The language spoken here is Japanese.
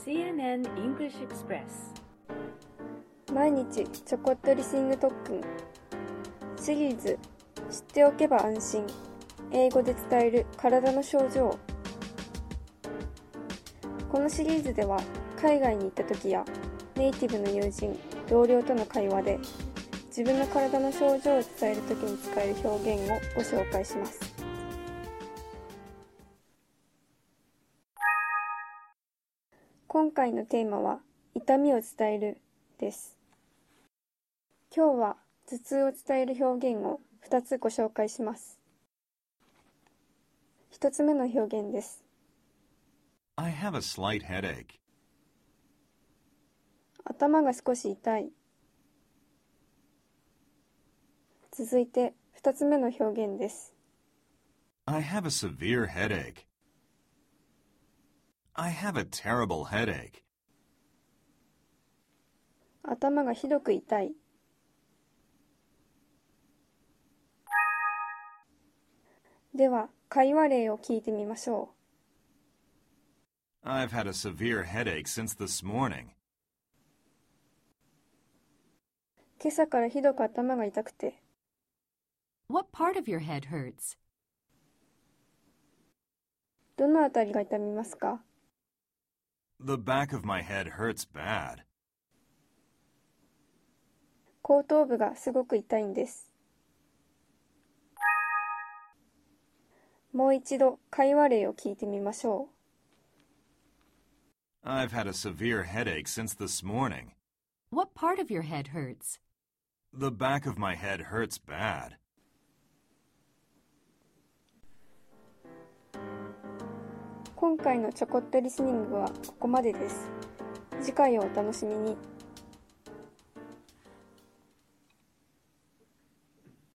CNN English Express 毎日ちょこっとリスニング特訓シリーズ知っておけば安心英語で伝える体の症状。このシリーズでは海外に行った時やネイティブの友人同僚との会話で自分の体の症状を伝える時に使える表現をご紹介します。今回のテーマは痛みを伝えるです。今日は頭痛を伝える表現を2つご紹介します。1つ目の表現です。 I have a slight headache. 頭が少し痛い。続いて2つ目の表現です。 I have a severe headache. I have a terrible headache. 頭がひどく痛い。では、会話例を聞いてみましょう。I've had a severe headache since this morning. 今朝からひどく頭が痛くて。 What part of your head hurts? どのあたりが痛みますか？ The back of my head hurts bad. 後頭部がすごく痛いんです。もう一度会話例を聞いてみましょう。I've had a severe headache since this morning. What part of your head hurts? The back of my head hurts bad. 今回のちょこっとリスニングはここまでです。次回をお楽しみに。